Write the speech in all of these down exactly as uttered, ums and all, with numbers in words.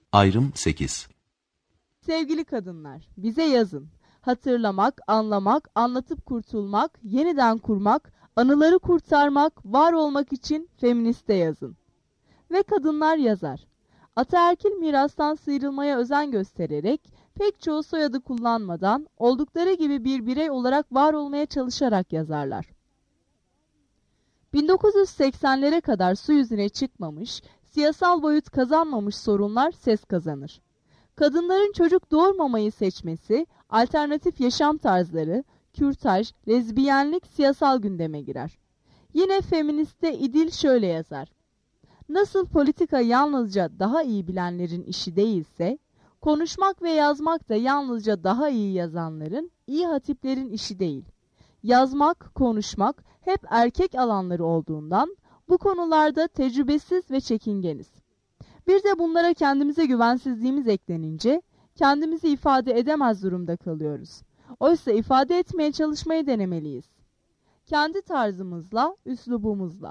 Ayrım sekiz. Sevgili kadınlar, bize yazın. Hatırlamak, anlamak, anlatıp kurtulmak, yeniden kurmak, anıları kurtarmak, var olmak için feministe yazın. Ve kadınlar yazar. Ataerkil mirastan sıyrılmaya özen göstererek, pek çoğu soyadı kullanmadan, oldukları gibi bir birey olarak var olmaya çalışarak yazarlar. bin dokuz yüz seksenlere kadar su yüzüne çıkmamış, siyasal boyut kazanmamış sorunlar ses kazanır. Kadınların çocuk doğurmamayı seçmesi, alternatif yaşam tarzları, kürtaj, lezbiyenlik siyasal gündeme girer. Yine feministe İdil şöyle yazar. Nasıl politika yalnızca daha iyi bilenlerin işi değilse, konuşmak ve yazmak da yalnızca daha iyi yazanların, iyi hatiplerin işi değil. Yazmak, konuşmak hep erkek alanları olduğundan bu konularda tecrübesiz ve çekingeniz. Bir de bunlara kendimize güvensizliğimiz eklenince kendimizi ifade edemez durumda kalıyoruz. Oysa ifade etmeye çalışmayı denemeliyiz. Kendi tarzımızla, üslubumuzla.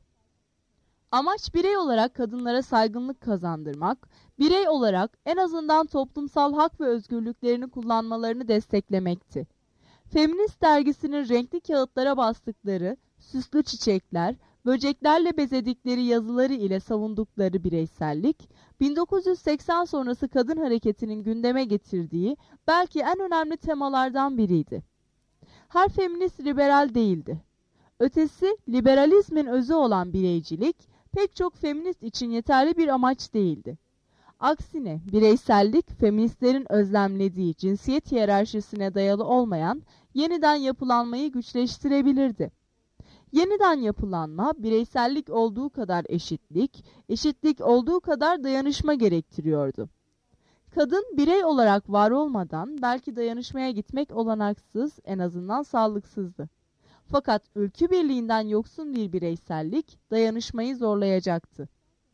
Amaç birey olarak kadınlara saygınlık kazandırmak, birey olarak en azından toplumsal hak ve özgürlüklerini kullanmalarını desteklemekti. Feminist dergisinin renkli kağıtlara bastıkları, süslü çiçekler, böceklerle bezedikleri yazıları ile savundukları bireysellik, bin dokuz yüz seksen sonrası kadın hareketinin gündeme getirdiği belki en önemli temalardan biriydi. Her feminist liberal değildi. Ötesi, liberalizmin özü olan bireycilik, pek çok feminist için yeterli bir amaç değildi. Aksine bireysellik, feministlerin özlemlediği cinsiyet hiyerarşisine dayalı olmayan yeniden yapılanmayı güçleştirebilirdi. Yeniden yapılanma, bireysellik olduğu kadar eşitlik, eşitlik olduğu kadar dayanışma gerektiriyordu. Kadın birey olarak var olmadan belki dayanışmaya gitmek olanaksız, en azından sağlıksızdı. Fakat ülkü birliğinden yoksun bir bireysellik dayanışmayı zorlayacaktı.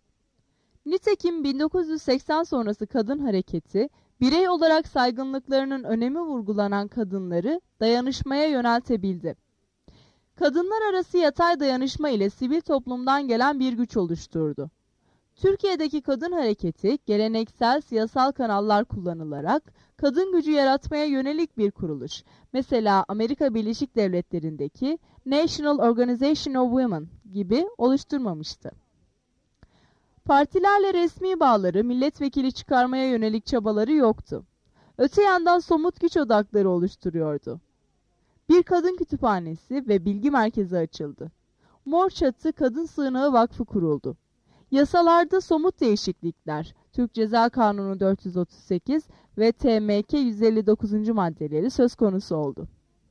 Nitekim bin dokuz yüz seksen sonrası kadın hareketi, birey olarak saygınlıklarının önemi vurgulanan kadınları dayanışmaya yöneltebildi. Kadınlar arası yatay dayanışma ile sivil toplumdan gelen bir güç oluşturdu. Türkiye'deki kadın hareketi, geleneksel siyasal kanallar kullanılarak kadın gücü yaratmaya yönelik bir kuruluş. Mesela Amerika Birleşik Devletleri'ndeki National Organization of Women gibi oluşturmamıştı. Partilerle resmi bağları, milletvekili çıkarmaya yönelik çabaları yoktu. Öte yandan somut güç odakları oluşturuyordu. Bir kadın kütüphanesi ve bilgi merkezi açıldı. Mor Çatı Kadın Sığınağı Vakfı kuruldu. Yasalarda somut değişiklikler, Türk Ceza Kanunu dört yüz otuz sekiz ve T M K yüz elli dokuzuncu maddeleri söz konusu oldu.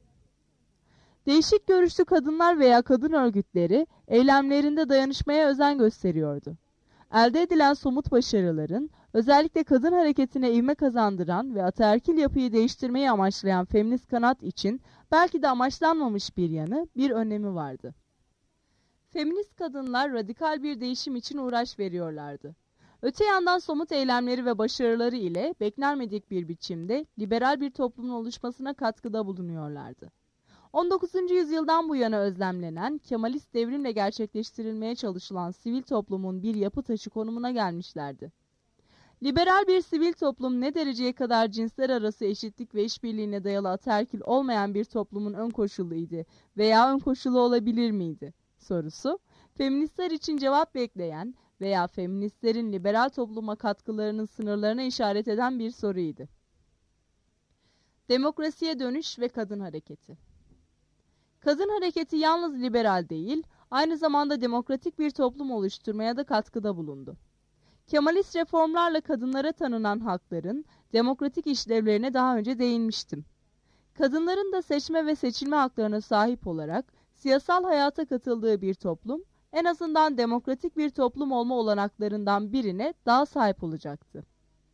Değişik görüşlü kadınlar veya kadın örgütleri eylemlerinde dayanışmaya özen gösteriyordu. Elde edilen somut başarıların, özellikle kadın hareketine ivme kazandıran ve ataerkil yapıyı değiştirmeyi amaçlayan feminist kanat için belki de amaçlanmamış bir yanı, bir önemi vardı. Feminist kadınlar radikal bir değişim için uğraş veriyorlardı. Öte yandan somut eylemleri ve başarıları ile beklenmedik bir biçimde liberal bir toplumun oluşmasına katkıda bulunuyorlardı. on dokuzuncu yüzyıldan bu yana özlemlenen, Kemalist devrimle gerçekleştirilmeye çalışılan sivil toplumun bir yapı taşı konumuna gelmişlerdi. Liberal bir sivil toplum ne dereceye kadar cinsler arası eşitlik ve işbirliğine dayalı ataerkil olmayan bir toplumun ön koşuluydu veya ön koşulu olabilir miydi sorusu, feministler için cevap bekleyen veya feministlerin liberal topluma katkılarının sınırlarına işaret eden bir soruydu. Demokrasiye dönüş ve kadın hareketi. Kadın hareketi yalnız liberal değil, aynı zamanda demokratik bir toplum oluşturmaya da katkıda bulundu. Kemalist reformlarla kadınlara tanınan hakların demokratik işlevlerine daha önce değinmiştim. Kadınların da seçme ve seçilme haklarına sahip olarak siyasal hayata katıldığı bir toplum, en azından demokratik bir toplum olma olanaklarından birine daha sahip olacaktı.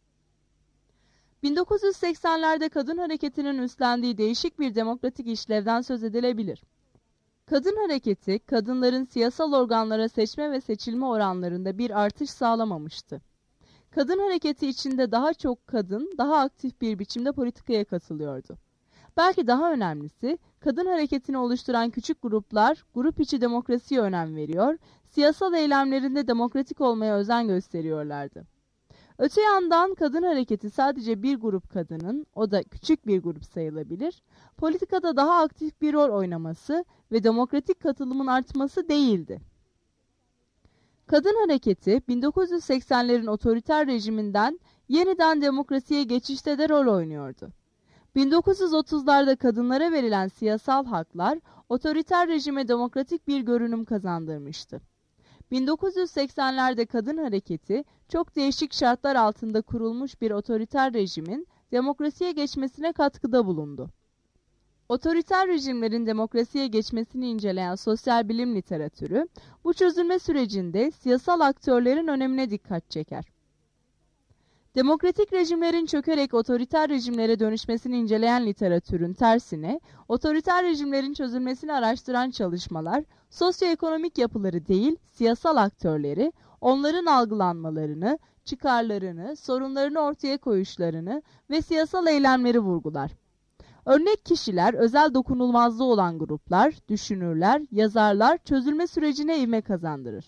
bin dokuz yüz seksenlerde kadın hareketinin üstlendiği değişik bir demokratik işlevden söz edilebilir. Kadın hareketi, kadınların siyasal organlara seçme ve seçilme oranlarında bir artış sağlamamıştı. Kadın hareketi içinde daha çok kadın, daha aktif bir biçimde politikaya katılıyordu. Belki daha önemlisi, kadın hareketini oluşturan küçük gruplar, grup içi demokrasiye önem veriyor, siyasal eylemlerinde demokratik olmaya özen gösteriyorlardı. Öte yandan kadın hareketi sadece bir grup kadının, o da küçük bir grup sayılabilir, politikada daha aktif bir rol oynaması ve demokratik katılımın artması değildi. Kadın hareketi bin dokuz yüz seksenlerin otoriter rejiminden yeniden demokrasiye geçişte de rol oynuyordu. bin dokuz yüz otuzlarda kadınlara verilen siyasal haklar otoriter rejime demokratik bir görünüm kazandırmıştı. bin dokuz yüz seksenlerde kadın hareketi çok değişik şartlar altında kurulmuş bir otoriter rejimin demokrasiye geçmesine katkıda bulundu. Otoriter rejimlerin demokrasiye geçmesini inceleyen sosyal bilim literatürü, bu çözülme sürecinde siyasal aktörlerin önemine dikkat çeker. Demokratik rejimlerin çökerek otoriter rejimlere dönüşmesini inceleyen literatürün tersine, otoriter rejimlerin çözülmesini araştıran çalışmalar, sosyoekonomik yapıları değil, siyasal aktörleri, onların algılanmalarını, çıkarlarını, sorunlarını ortaya koyuşlarını ve siyasal eylemleri vurgular. Örnek kişiler, özel dokunulmazlığı olan gruplar, düşünürler, yazarlar çözülme sürecine ivme kazandırır.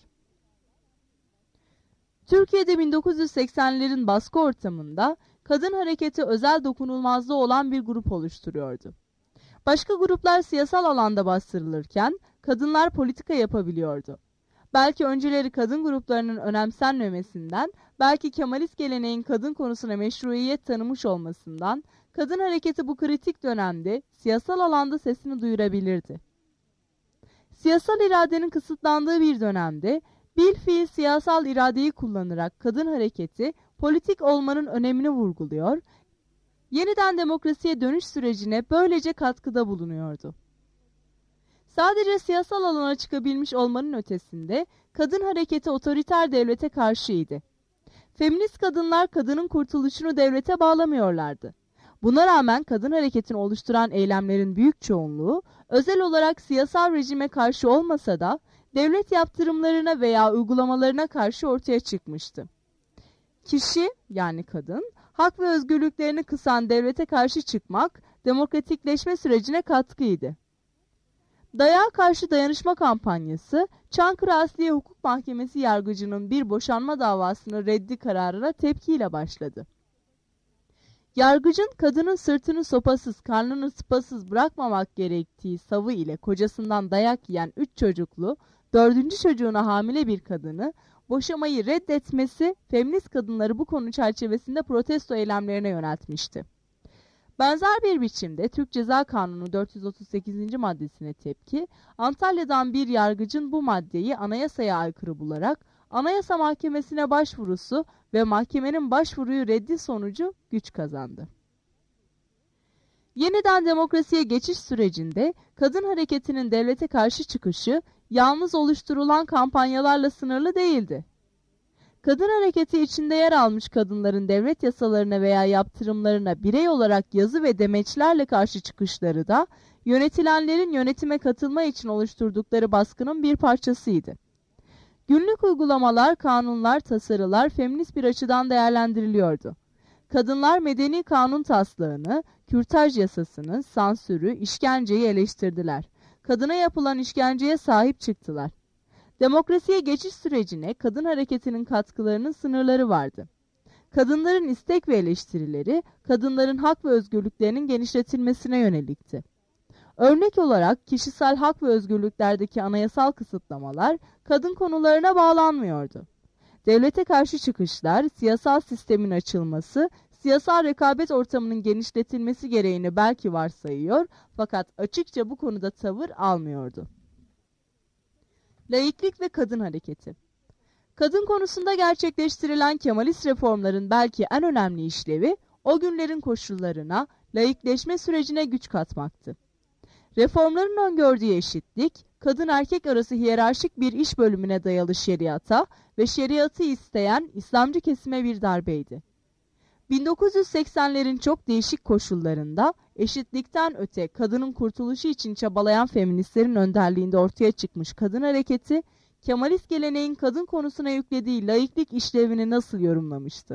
Türkiye'de bin dokuz yüz seksenlerin baskı ortamında kadın hareketi özel dokunulmazlığı olan bir grup oluşturuyordu. Başka gruplar siyasal alanda bastırılırken kadınlar politika yapabiliyordu. Belki önceleri kadın gruplarının önemsenmemesinden, belki Kemalist geleneğin kadın konusuna meşruiyet tanımış olmasından, kadın hareketi bu kritik dönemde siyasal alanda sesini duyurabilirdi. Siyasal iradenin kısıtlandığı bir dönemde, bilfiil siyasal iradeyi kullanarak kadın hareketi politik olmanın önemini vurguluyor, yeniden demokrasiye dönüş sürecine böylece katkıda bulunuyordu. Sadece siyasal alana çıkabilmiş olmanın ötesinde kadın hareketi otoriter devlete karşıydı. Feminist kadınlar kadının kurtuluşunu devlete bağlamıyorlardı. Buna rağmen kadın hareketini oluşturan eylemlerin büyük çoğunluğu özel olarak siyasal rejime karşı olmasa da devlet yaptırımlarına veya uygulamalarına karşı ortaya çıkmıştı. Kişi, yani kadın, hak ve özgürlüklerini kısan devlete karşı çıkmak, demokratikleşme sürecine katkıydı. Dayağa karşı dayanışma kampanyası, Çankırı Asliye Hukuk Mahkemesi yargıcının bir boşanma davasını reddi kararına tepkiyle başladı. Yargıcın kadının sırtını sopasız, karnını sıpasız bırakmamak gerektiği savı ile kocasından dayak yiyen üç çocuklu, dördüncü çocuğuna hamile bir kadını boşamayı reddetmesi, feminist kadınları bu konu çerçevesinde protesto eylemlerine yöneltmişti. Benzer bir biçimde Türk Ceza Kanunu dört yüz otuz sekizinci maddesine tepki, Antalya'dan bir yargıcın bu maddeyi anayasaya aykırı bularak Anayasa Mahkemesi'ne başvurusu ve mahkemenin başvuruyu reddi sonucu güç kazandı. Yeniden demokrasiye geçiş sürecinde kadın hareketinin devlete karşı çıkışı yalnız oluşturulan kampanyalarla sınırlı değildi. Kadın hareketi içinde yer almış kadınların devlet yasalarına veya yaptırımlarına birey olarak yazı ve demeçlerle karşı çıkışları da yönetilenlerin yönetime katılma için oluşturdukları baskının bir parçasıydı. Günlük uygulamalar, kanunlar, tasarılar feminist bir açıdan değerlendiriliyordu. Kadınlar medeni kanun taslağını, kürtaj yasasını, sansürü, işkenceyi eleştirdiler. Kadına yapılan işkenceye sahip çıktılar. Demokrasiye geçiş sürecine kadın hareketinin katkılarının sınırları vardı. Kadınların istek ve eleştirileri, kadınların hak ve özgürlüklerinin genişletilmesine yönelikti. Örnek olarak kişisel hak ve özgürlüklerdeki anayasal kısıtlamalar kadın konularına bağlanmıyordu. Devlete karşı çıkışlar, siyasal sistemin açılması, siyasal rekabet ortamının genişletilmesi gereğini belki varsayıyor, fakat açıkça bu konuda tavır almıyordu. Laiklik ve kadın hareketi. Kadın konusunda gerçekleştirilen Kemalist reformların belki en önemli işlevi, o günlerin koşullarına, laikleşme sürecine güç katmaktı. Reformların öngördüğü eşitlik, kadın erkek arası hiyerarşik bir iş bölümüne dayalı şeriata ve şeriatı isteyen İslamcı kesime bir darbeydi. bin dokuz yüz seksenlerin çok değişik koşullarında eşitlikten öte kadının kurtuluşu için çabalayan feministlerin önderliğinde ortaya çıkmış kadın hareketi, Kemalist geleneğin kadın konusuna yüklediği laiklik işlevini nasıl yorumlamıştı?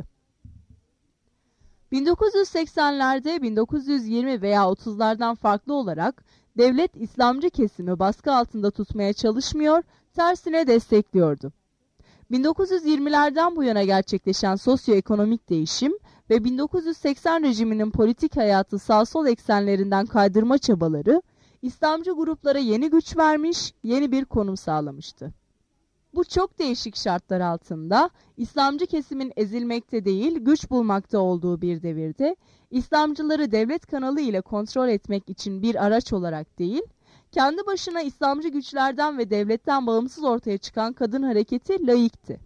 bin dokuz yüz seksenlerde bin dokuz yüz yirmi veya otuzlardan farklı olarak devlet İslamcı kesimi baskı altında tutmaya çalışmıyor, tersine destekliyordu. bin dokuz yüz yirmilerden bu yana gerçekleşen sosyoekonomik değişim ve bin dokuz yüz seksen rejiminin politik hayatı sağ-sol eksenlerinden kaydırma çabaları, İslamcı gruplara yeni güç vermiş, yeni bir konum sağlamıştı. Bu çok değişik şartlar altında, İslamcı kesimin ezilmekte değil, güç bulmakta olduğu bir devirde, İslamcıları devlet kanalı ile kontrol etmek için bir araç olarak değil, kendi başına İslamcı güçlerden ve devletten bağımsız ortaya çıkan kadın hareketi laikti.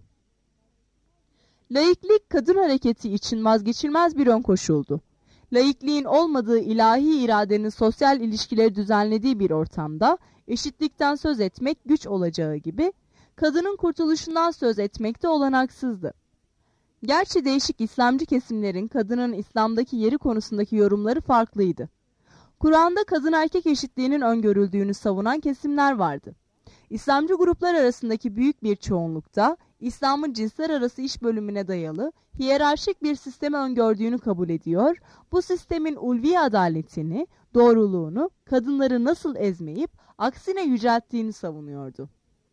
Laiklik, kadın hareketi için vazgeçilmez bir ön koşuldu. Laikliğin olmadığı ilahi iradenin sosyal ilişkileri düzenlediği bir ortamda, eşitlikten söz etmek güç olacağı gibi, kadının kurtuluşundan söz etmek de olanaksızdı. Gerçi değişik İslamcı kesimlerin kadının İslam'daki yeri konusundaki yorumları farklıydı. Kur'an'da kadın erkek eşitliğinin öngörüldüğünü savunan kesimler vardı. İslamcı gruplar arasındaki büyük bir çoğunlukta İslam'ın cinsler arası iş bölümüne dayalı hiyerarşik bir sistemi öngördüğünü kabul ediyor, bu sistemin ulvi adaletini, doğruluğunu kadınları nasıl ezmeyip aksine yücelttiğini savunuyordu.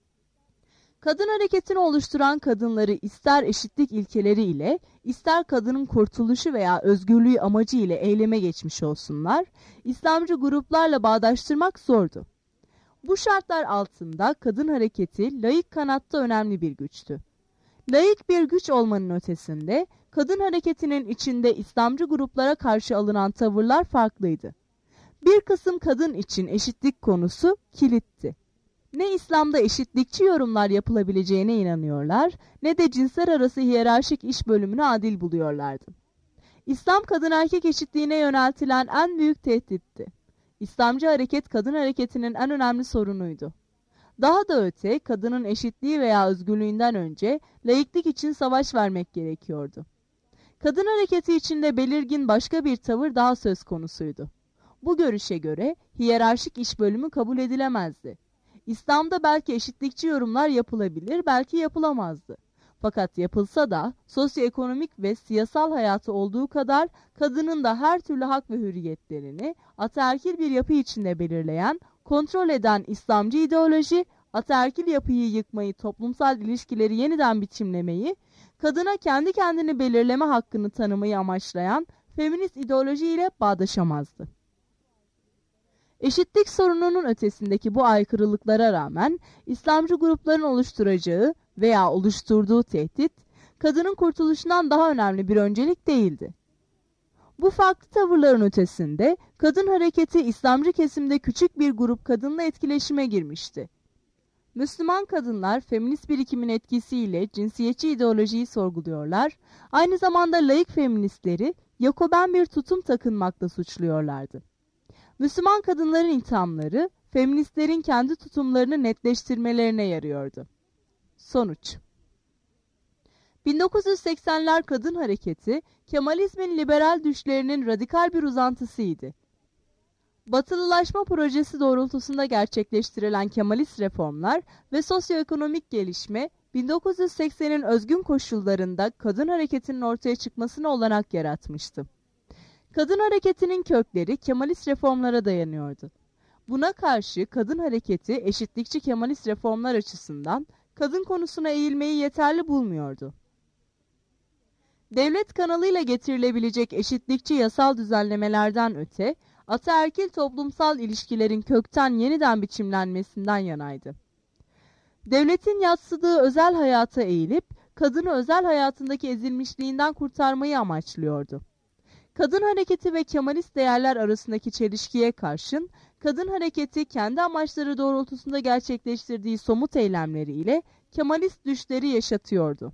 Kadın hareketini oluşturan kadınları ister eşitlik ilkeleri ile, ister kadının kurtuluşu veya özgürlüğü amacı ile eyleme geçmiş olsunlar, İslamcı gruplarla bağdaştırmak zordu. Bu şartlar altında kadın hareketi laik kanatta önemli bir güçtü. Laik bir güç olmanın ötesinde, kadın hareketinin içinde İslamcı gruplara karşı alınan tavırlar farklıydı. Bir kısım kadın için eşitlik konusu kilitti. Ne İslam'da eşitlikçi yorumlar yapılabileceğine inanıyorlar, ne de cinsler arası hiyerarşik iş bölümünü adil buluyorlardı. İslam kadın erkek eşitliğine yöneltilen en büyük tehditti. İslamcı hareket kadın hareketinin en önemli sorunuydu. Daha da öte, kadının eşitliği veya özgürlüğünden önce laiklik için savaş vermek gerekiyordu. Kadın hareketi içinde belirgin başka bir tavır daha söz konusuydu. Bu görüşe göre hiyerarşik iş bölümü kabul edilemezdi. İslam'da belki eşitlikçi yorumlar yapılabilir, belki yapılamazdı. Fakat yapılsa da sosyoekonomik ve siyasal hayatı olduğu kadar kadının da her türlü hak ve hürriyetlerini ataerkil bir yapı içinde belirleyen, kontrol eden İslamcı ideoloji, ataerkil yapıyı yıkmayı, toplumsal ilişkileri yeniden biçimlemeyi, kadına kendi kendini belirleme hakkını tanımayı amaçlayan feminist ideoloji ile bağdaşamazdı. Eşitlik sorununun ötesindeki bu aykırılıklara rağmen İslamcı grupların oluşturacağı veya oluşturduğu tehdit, kadının kurtuluşundan daha önemli bir öncelik değildi. Bu farklı tavırların ötesinde kadın hareketi İslamcı kesimde küçük bir grup kadınla etkileşime girmişti. Müslüman kadınlar feminist birikimin etkisiyle cinsiyetçi ideolojiyi sorguluyorlar, aynı zamanda laik feministleri Yakoben bir tutum takınmakla suçluyorlardı. Müslüman kadınların ithamları, feministlerin kendi tutumlarını netleştirmelerine yarıyordu. Sonuç: bin dokuz yüz seksenler kadın hareketi, Kemalizmin liberal düşlerinin radikal bir uzantısıydı. Batılılaşma projesi doğrultusunda gerçekleştirilen Kemalist reformlar ve sosyoekonomik gelişme, bin dokuz yüz seksenin özgün koşullarında kadın hareketinin ortaya çıkmasına olanak yaratmıştı. Kadın hareketinin kökleri Kemalist reformlara dayanıyordu. Buna karşı kadın hareketi eşitlikçi Kemalist reformlar açısından kadın konusuna eğilmeyi yeterli bulmuyordu. Devlet kanalıyla getirilebilecek eşitlikçi yasal düzenlemelerden öte, ataerkil toplumsal ilişkilerin kökten yeniden biçimlenmesinden yanaydı. Devletin yadsıdığı özel hayata eğilip, kadını özel hayatındaki ezilmişliğinden kurtarmayı amaçlıyordu. Kadın hareketi ve Kemalist değerler arasındaki çelişkiye karşın, kadın hareketi kendi amaçları doğrultusunda gerçekleştirdiği somut eylemleriyle Kemalist düşleri yaşatıyordu.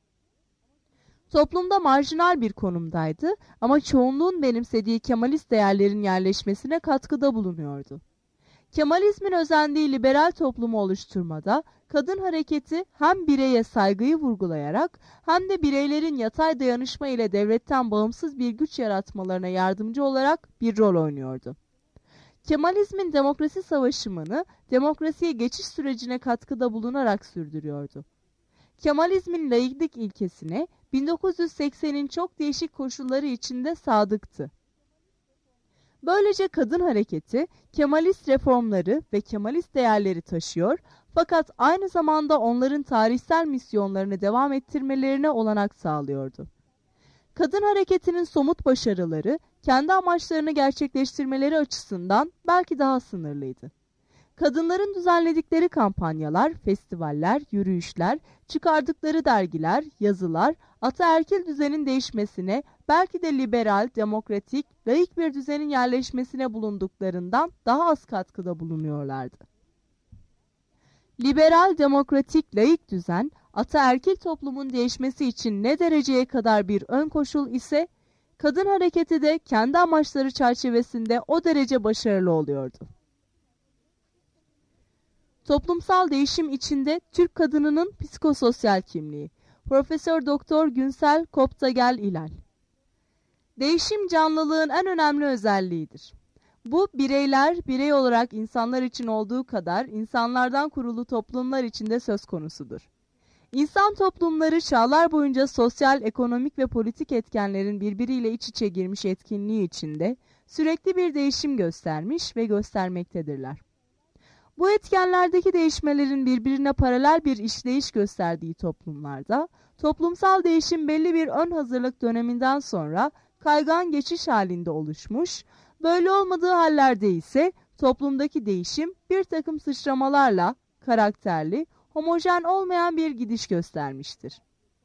Toplumda marjinal bir konumdaydı ama çoğunluğun benimsediği Kemalist değerlerin yerleşmesine katkıda bulunuyordu. Kemalizmin özendiği liberal toplumu oluşturmada kadın hareketi hem bireye saygıyı vurgulayarak hem de bireylerin yatay dayanışma ile devletten bağımsız bir güç yaratmalarına yardımcı olarak bir rol oynuyordu. Kemalizmin demokrasi savaşımını demokrasiye geçiş sürecine katkıda bulunarak sürdürüyordu. Kemalizmin laiklik ilkesine bin dokuz yüz seksenin çok değişik koşulları içinde sadıktı. Böylece kadın hareketi Kemalist reformları ve Kemalist değerleri taşıyor Fakat aynı zamanda onların tarihsel misyonlarını devam ettirmelerine olanak sağlıyordu. Kadın hareketinin somut başarıları, kendi amaçlarını gerçekleştirmeleri açısından belki daha sınırlıydı. Kadınların düzenledikleri kampanyalar, festivaller, yürüyüşler, çıkardıkları dergiler, yazılar, ataerkil düzenin değişmesine, belki de liberal, demokratik, laik bir düzenin yerleşmesine bulunduklarından daha az katkıda bulunuyorlardı. Liberal, demokratik, laik düzen, ataerkil toplumun değişmesi için ne dereceye kadar bir ön koşul ise, kadın hareketi de kendi amaçları çerçevesinde o derece başarılı oluyordu. Toplumsal değişim içinde Türk kadınının psikososyal kimliği. Profesör Doktor Günsel Koptagel İlal. Değişim canlılığın en önemli özelliğidir. Bu bireyler birey olarak insanlar için olduğu kadar insanlardan kurulu toplumlar için de söz konusudur. İnsan toplumları çağlar boyunca sosyal, ekonomik ve politik etkenlerin birbiriyle iç içe girmiş etkinliği içinde sürekli bir değişim göstermiş ve göstermektedirler. Bu etkenlerdeki değişmelerin birbirine paralel bir işleyiş gösterdiği toplumlarda, toplumsal değişim belli bir ön hazırlık döneminden sonra kaygan geçiş halinde oluşmuş, böyle olmadığı hallerde ise toplumdaki değişim bir takım sıçramalarla karakterli, homojen olmayan bir gidiş göstermiştir.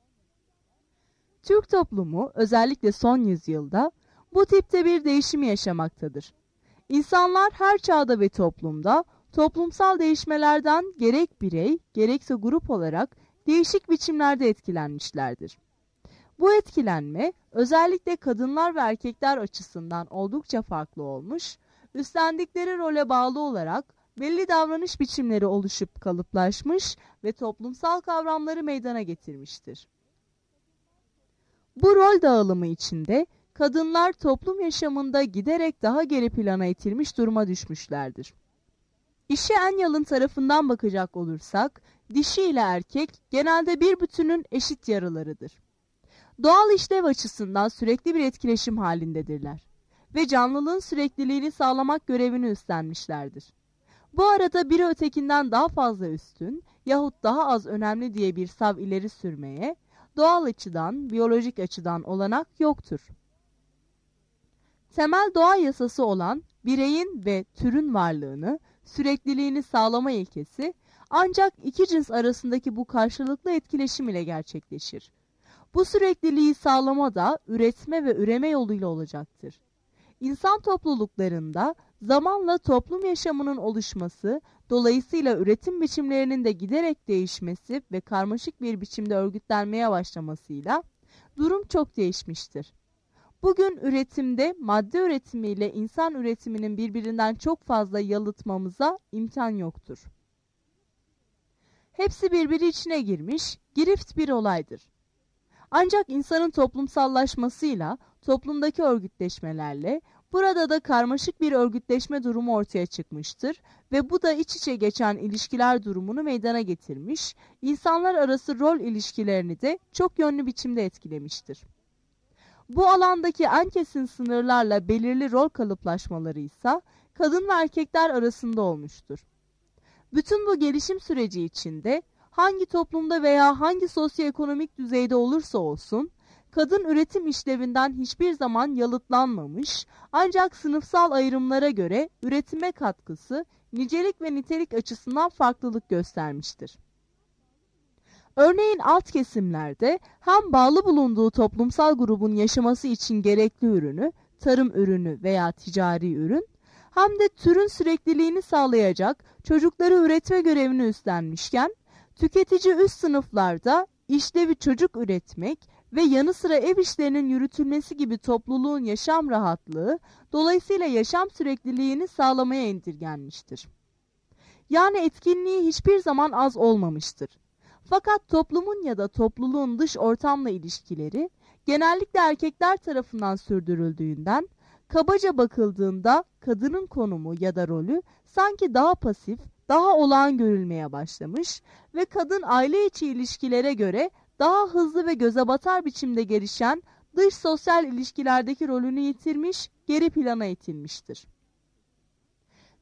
Türk toplumu özellikle son yüzyılda bu tipte bir değişimi yaşamaktadır. İnsanlar her çağda ve toplumda toplumsal değişmelerden gerek birey, gerekse grup olarak değişik biçimlerde etkilenmişlerdir. Bu etkilenme özellikle kadınlar ve erkekler açısından oldukça farklı olmuş, üstlendikleri role bağlı olarak belli davranış biçimleri oluşup kalıplaşmış ve toplumsal kavramları meydana getirmiştir. Bu rol dağılımı içinde kadınlar toplum yaşamında giderek daha geri plana itilmiş duruma düşmüşlerdir. İşe en yalın tarafından bakacak olursak, dişi ile erkek genelde bir bütünün eşit yarılarıdır. Doğal işlev açısından sürekli bir etkileşim halindedirler ve canlılığın sürekliliğini sağlamak görevini üstlenmişlerdir. Bu arada biri ötekinden daha fazla üstün yahut daha az önemli diye bir sav ileri sürmeye, doğal açıdan, biyolojik açıdan olanak yoktur. Temel doğa yasası olan bireyin ve türün varlığını, sürekliliğini sağlama ilkesi ancak iki cins arasındaki bu karşılıklı etkileşim ile gerçekleşir. Bu sürekliliği sağlama da üretme ve üreme yoluyla olacaktır. İnsan topluluklarında zamanla toplum yaşamının oluşması, dolayısıyla üretim biçimlerinin de giderek değişmesi ve karmaşık bir biçimde örgütlenmeye başlamasıyla durum çok değişmiştir. Bugün üretimde madde üretimiyle insan üretiminin birbirinden çok fazla yalıtmamıza imkan yoktur. Hepsi birbiri içine girmiş, girift bir olaydır. Ancak insanın toplumsallaşmasıyla, toplumdaki örgütleşmelerle, burada da karmaşık bir örgütleşme durumu ortaya çıkmıştır ve bu da iç içe geçen ilişkiler durumunu meydana getirmiş, insanlar arası rol ilişkilerini de çok yönlü biçimde etkilemiştir. Bu alandaki en kesin sınırlarla belirli rol kalıplaşmaları ise kadın ve erkekler arasında olmuştur. Bütün bu gelişim süreci içinde hangi toplumda veya hangi sosyoekonomik düzeyde olursa olsun, kadın üretim işlevinden hiçbir zaman yalıtlanmamış, ancak sınıfsal ayrımlara göre üretime katkısı nicelik ve nitelik açısından farklılık göstermiştir. Örneğin alt kesimlerde hem bağlı bulunduğu toplumsal grubun yaşaması için gerekli ürünü, tarım ürünü veya ticari ürün, hem de türün sürekliliğini sağlayacak çocukları üretme görevini üstlenmişken, tüketici üst sınıflarda işlevi çocuk üretmek ve yanı sıra ev işlerinin yürütülmesi gibi topluluğun yaşam rahatlığı, dolayısıyla yaşam sürekliliğini sağlamaya indirgenmiştir. Yani etkinliği hiçbir zaman az olmamıştır. Fakat toplumun ya da topluluğun dış ortamla ilişkileri genellikle erkekler tarafından sürdürüldüğünden, kabaca bakıldığında kadının konumu ya da rolü sanki daha pasif, daha olağan görülmeye başlamış ve kadın aile içi ilişkilere göre daha hızlı ve göze batar biçimde gelişen dış sosyal ilişkilerdeki rolünü yitirmiş, geri plana itilmiştir.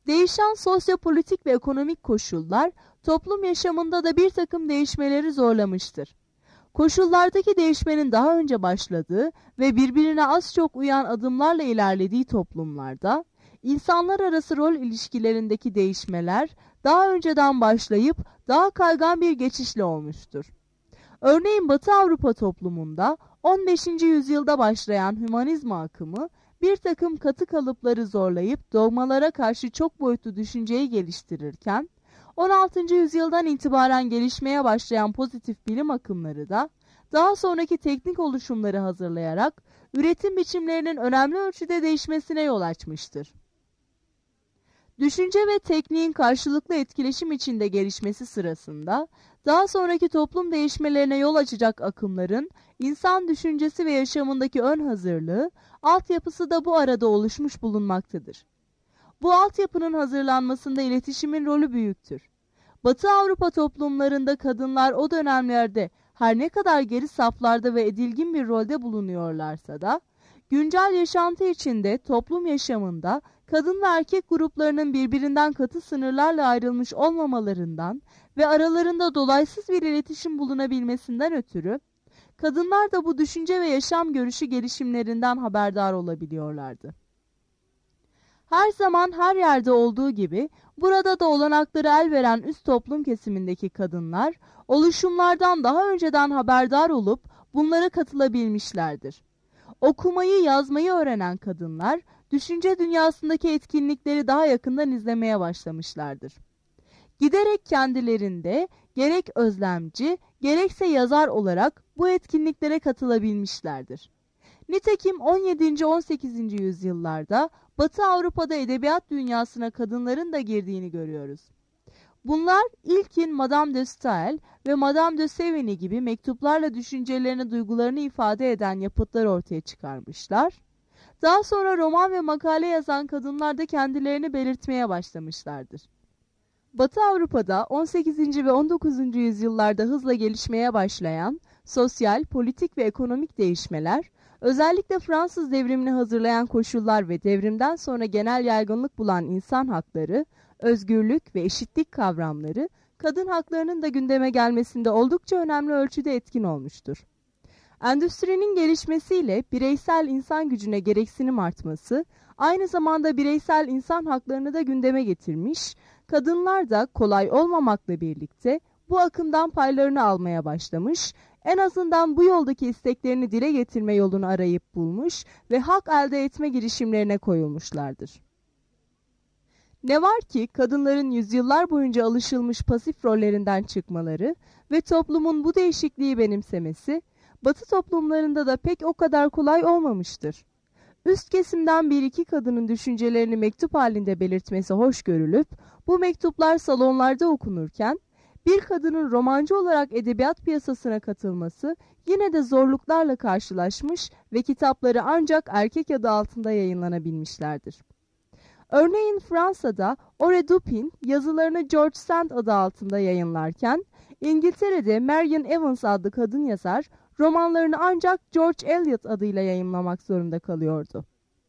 Değişen sosyopolitik ve ekonomik koşullar toplum yaşamında da bir takım değişmeleri zorlamıştır. Koşullardaki değişmenin daha önce başladığı ve birbirine az çok uyan adımlarla ilerlediği toplumlarda, insanlar arası rol ilişkilerindeki değişmeler daha önceden başlayıp daha kaygan bir geçişle olmuştur. Örneğin Batı Avrupa toplumunda on beşinci yüzyılda başlayan hümanizma akımı bir takım katı kalıpları zorlayıp dogmalara karşı çok boyutlu düşünceyi geliştirirken, on altıncı yüzyıldan itibaren gelişmeye başlayan pozitif bilim akımları da daha sonraki teknik oluşumları hazırlayarak üretim biçimlerinin önemli ölçüde değişmesine yol açmıştır. Düşünce ve tekniğin karşılıklı etkileşim içinde gelişmesi sırasında daha sonraki toplum değişmelerine yol açacak akımların insan düşüncesi ve yaşamındaki ön hazırlığı, altyapısı da bu arada oluşmuş bulunmaktadır. Bu altyapının hazırlanmasında iletişimin rolü büyüktür. Batı Avrupa toplumlarında kadınlar o dönemlerde her ne kadar geri saflarda ve edilgin bir rolde bulunuyorlarsa da, güncel yaşantı içinde toplum yaşamında kadın ve erkek gruplarının birbirinden katı sınırlarla ayrılmış olmamalarından ve aralarında dolaysız bir iletişim bulunabilmesinden ötürü, kadınlar da bu düşünce ve yaşam görüşü gelişimlerinden haberdar olabiliyorlardı. Her zaman her yerde olduğu gibi burada da olanakları el veren üst toplum kesimindeki kadınlar oluşumlardan daha önceden haberdar olup bunlara katılabilmişlerdir. Okumayı, yazmayı öğrenen kadınlar düşünce dünyasındaki etkinlikleri daha yakından izlemeye başlamışlardır. Giderek kendilerinde gerek özlemci, gerekse yazar olarak bu etkinliklere katılabilmişlerdir. Nitekim on yedinci on sekizinci yüzyıllarda Batı Avrupa'da edebiyat dünyasına kadınların da girdiğini görüyoruz. Bunlar ilkin Madame de Staël ve Madame de Sévigné gibi mektuplarla düşüncelerini, duygularını ifade eden yapıtlar ortaya çıkarmışlar. Daha sonra roman ve makale yazan kadınlar da kendilerini belirtmeye başlamışlardır. Batı Avrupa'da on sekizinci ve on dokuzuncu yüzyıllarda hızla gelişmeye başlayan sosyal, politik ve ekonomik değişmeler, özellikle Fransız devrimini hazırlayan koşullar ve devrimden sonra genel yaygınlık bulan insan hakları, özgürlük ve eşitlik kavramları, kadın haklarının da gündeme gelmesinde oldukça önemli ölçüde etkin olmuştur. Endüstrinin gelişmesiyle bireysel insan gücüne gereksinim artması, aynı zamanda bireysel insan haklarını da gündeme getirmiş, kadınlar da kolay olmamakla birlikte bu akımdan paylarını almaya başlamış, en azından bu yoldaki isteklerini dile getirme yolunu arayıp bulmuş ve hak elde etme girişimlerine koyulmuşlardır. Ne var ki kadınların yüzyıllar boyunca alışılmış pasif rollerinden çıkmaları ve toplumun bu değişikliği benimsemesi, Batı toplumlarında da pek o kadar kolay olmamıştır. Üst kesimden bir iki kadının düşüncelerini mektup halinde belirtmesi hoş görülüp, bu mektuplar salonlarda okunurken, bir kadının romancı olarak edebiyat piyasasına katılması yine de zorluklarla karşılaşmış ve kitapları ancak erkek adı altında yayınlanabilmişlerdir. Örneğin Fransa'da Auré Dupin yazılarını George Sand adı altında yayınlarken, İngiltere'de Marian Evans adlı kadın yazar romanlarını ancak George Eliot adıyla yayımlamak zorunda kalıyordu.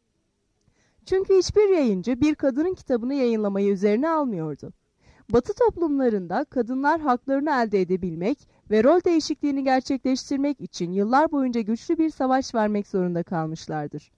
Çünkü hiçbir yayıncı bir kadının kitabını yayınlamayı üzerine almıyordu. Batı toplumlarında kadınlar haklarını elde edebilmek ve rol değişikliğini gerçekleştirmek için yıllar boyunca güçlü bir savaş vermek zorunda kalmışlardır.